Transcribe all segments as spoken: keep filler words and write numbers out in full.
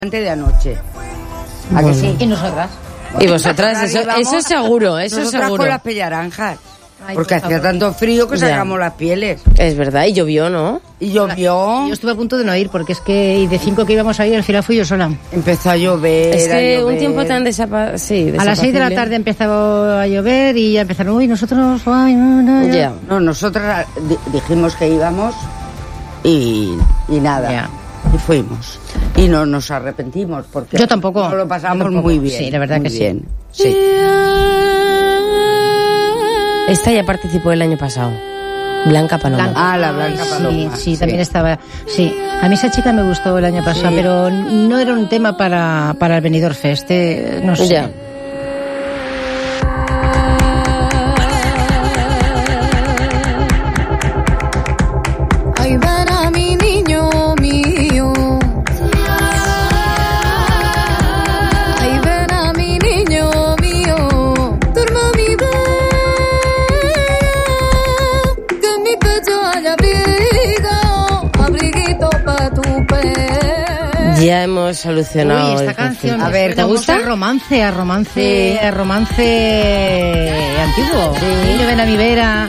de anoche. ¿A que sí? ¿Y nosotras? Bueno, ¿Y vosotras? Eso, vamos, eso seguro, eso nosotras seguro. con las pellaranjas. Ay, porque por hacía favor. tanto frío que Ya. sacamos las pieles. Es verdad, y llovió, ¿no? Y llovió. Yo estuve a punto de no ir, porque es que y de cinco que íbamos a ir, al final fui yo sola. Empezó a llover. Es que a llover. un tiempo tan desapa... sí, A las seis de la desapacible. tarde empezó a llover y ya empezaron, uy, nosotros, ay, no, no, no. Ya. No, nosotras di- dijimos que íbamos y, y nada. Ya. Y fuimos. Y no nos arrepentimos porque Yo tampoco. nos lo pasamos Yo tampoco. muy bien. Sí, la verdad muy que sí. bien. Sí. Esta ya participó el año pasado. Blanca Paloma. Blanca. Ah, la Blanca Paloma. Sí, sí, también estaba. Sí, a mí esa chica me gustó el año pasado, Sí. pero no era un tema para, para el Benidorm Fest, eh, no sé. Ya. Ay, ven a mi niño mío. Ay, ven a mi niño mío. Duerma mi bebé. Que en mi pecho haya abrigo. Abriguito pa' tu pe. Ya hemos solucionado Uy, esta el canción. conflicto. A ver, ¿te vamos gusta? A romance, a romance, Sí. a romance antiguo. Sí. Niño, ven a mi vera.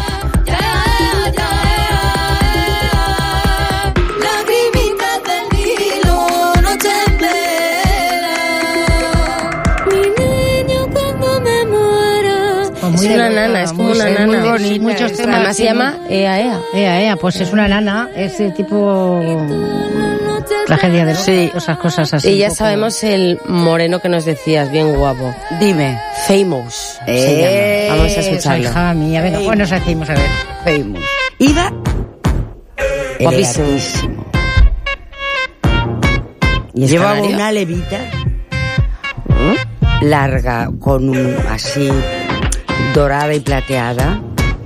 Lagrimitas del Nilo, noche entera. Mi niño, cuando me muera. Pues muy Es de una verdad, nana, es como muy- una es muy nana. bonita Sí, muchos esta. temas. Además se llama Ea Ea. Ea, ea, pues es una nana, es de tipo tragedia de Sí. esas cosas así. Y ya un poco- sabemos el moreno que nos decías, bien guapo. Dime. Famous se Eh, llama. Vamos a Ay, escucharlo. hija mía, venga, pues nos decimos a ver. Famous. Iba Guapísimo. elegantísimo. ¿Y es Llevaba canario? una levita larga con un así dorada y plateada,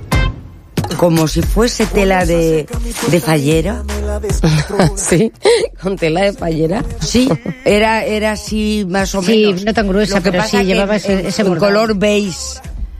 como si fuese tela de, de fallera. Sí, con tela de payera. Sí, era era así más o Sí, menos. no tan gruesa, Lo que pero pasa sí, que llevaba en- ese- ese en bordado. color beige.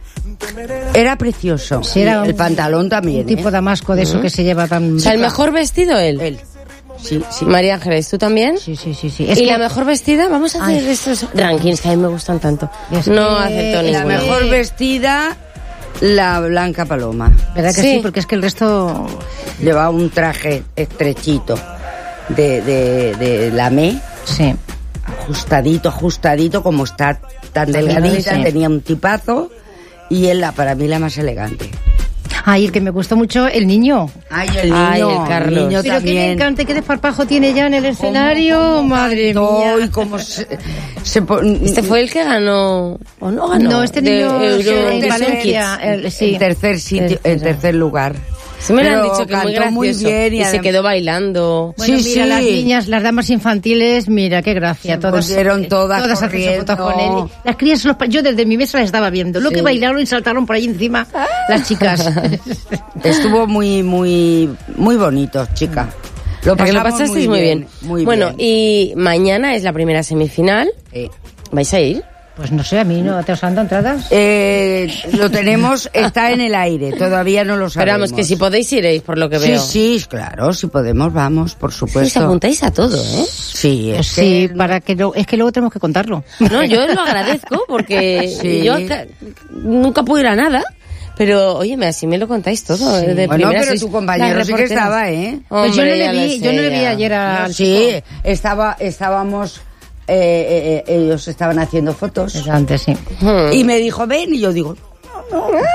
Era precioso. Sí, era Y el un- pantalón también. Un tipo ¿eh? damasco de eso que se lleva tan... O sea, el mejor vestido él. Él. Sí, sí. María Ángeles, ¿tú también? Sí, sí, sí, sí. Es ¿Y que la mejor vestida? Vamos a hacer Ay. estos rankings que a mí me gustan tanto. Es No que acepto la La ninguno. mejor vestida, la Blanca Paloma. ¿Verdad que Sí. sí? Porque es que el resto... Llevaba un traje estrechito de, de, de lamé, Sí. ajustadito, ajustadito, como está tan delgadita, sí. tenía un tipazo, y él, la, para mí, la más elegante. Ay, el que me gustó mucho, el niño. Ay, el Ay, niño, el Carlos. niño Pero que me también. encanta, qué desparpajo tiene ya en el escenario. Cómo Madre cantó mía. y cómo se, se pon- Este fue el que ganó, ¿o no ganó? No, este De niño Euro- sí, en Eurovision Valencia, Kids. el- sí. en tercer sitio, Tercero. en tercer lugar. Sí me lo han Pero dicho que muy cantó gracioso. muy bien y y se adem- quedó bailando. Bueno, Sí, mira, sí. las niñas, las damas infantiles, mira, qué gracia. Se Todas, pusieron eh, todas todas haciendo corriendo. fotos con él. Las crías, los pa- yo desde mi mesa las estaba viendo. Lo Sí. que bailaron y saltaron por ahí encima las chicas. Estuvo muy, muy, muy bonito, chica. Lo ¿A que lo pasamos pasasteis muy bien? muy bueno, bien. y mañana es la primera semifinal. Sí. ¿Vais a ir? Pues no sé, a mí no te os han dado entradas. Eh, lo tenemos, está en el aire, todavía no lo Pero sabemos. vamos, que si podéis iréis, por lo que Sí, veo. sí, claro, si podemos, vamos, por Sí, os supuesto. apuntáis a todo, ¿eh? Sí, es Pues sí, que- para que lo, es que luego tenemos que contarlo. No, yo lo agradezco porque Sí. yo ca- nunca puedo ir a nada. Pero, oye, me- así me lo contáis todo. Sí. eh, De Bueno, primera pero sois tu compañero las sí que reporteras. estaba, ¿eh? Pues yo no Hombre, le ya lo vi, yo no sé, le vi ya. ayer al Sí, chico. estaba, estábamos, eh, eh, eh, ellos estaban haciendo fotos. Antes, sí. Hmm. Y me dijo, ven, y yo digo, no, no.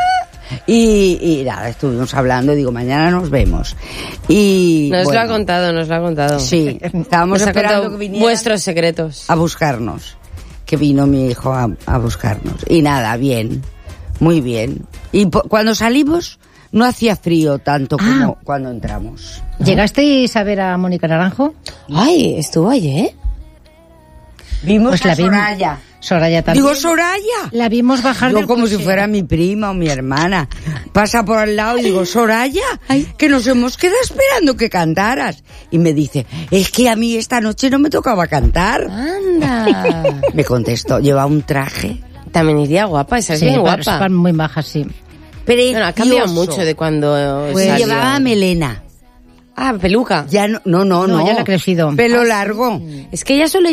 Y, y nada, estuvimos hablando, digo, mañana nos vemos. Y Nos bueno, lo ha contado, nos lo ha contado. Sí, estábamos Nos ha esperando contado que vinieran vuestros secretos. a buscarnos. Que vino mi hijo a, a buscarnos. Y nada, bien, muy bien. Y po- cuando salimos no hacía frío tanto como Ah. cuando entramos. ¿Llegasteis a ver a Mónica Naranjo? Ay, estuvo ayer. Vimos Pues a la vimos. Soraya. Soraya también. Digo, Soraya. La vimos bajar Yo del como coche. si fuera mi prima o mi hermana. Pasa por al lado y digo, Soraya, que nos hemos quedado esperando que cantaras. Y me dice, es que a mí esta noche no me tocaba cantar. Anda. Me contestó, lleva un traje. También iría guapa, esa es Sí, bien pa- guapa. Están muy bajas, sí. Precioso. Bueno, ha cambiado mucho de cuando Pues salió. llevaba melena. Ah, peluca. Ya no, no, no, No, no. ya le ha crecido. Pelo largo. Es que ella solo